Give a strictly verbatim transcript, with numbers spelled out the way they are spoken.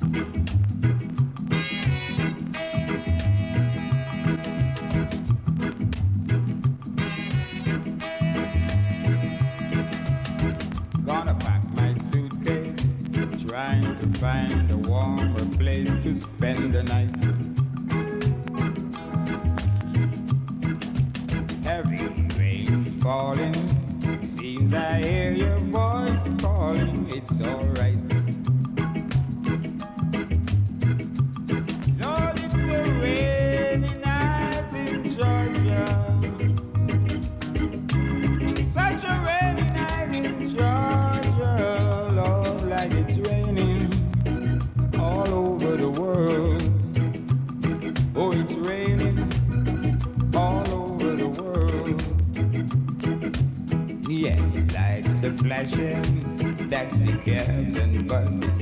Gonna pack my suitcase, trying to find a warmer place to spend the night. Heavy rain's falling, seems I hear your voice calling. It's alright. Lord, it's a rainy night in Georgia. Such a rainy night in Georgia. Lord, like it's raining all over the world. Oh, it's raining all over the world. Yeah, lights are flashing, taxi cabs and buses